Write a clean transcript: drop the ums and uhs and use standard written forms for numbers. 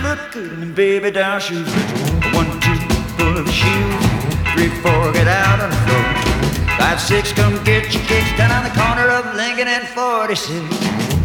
look good in them baby doll shoes. 1, 2, pull up the shoes. 3, 4, get out on the floor. 5, 6, come get your kicks down on the corner of Lincoln and 46.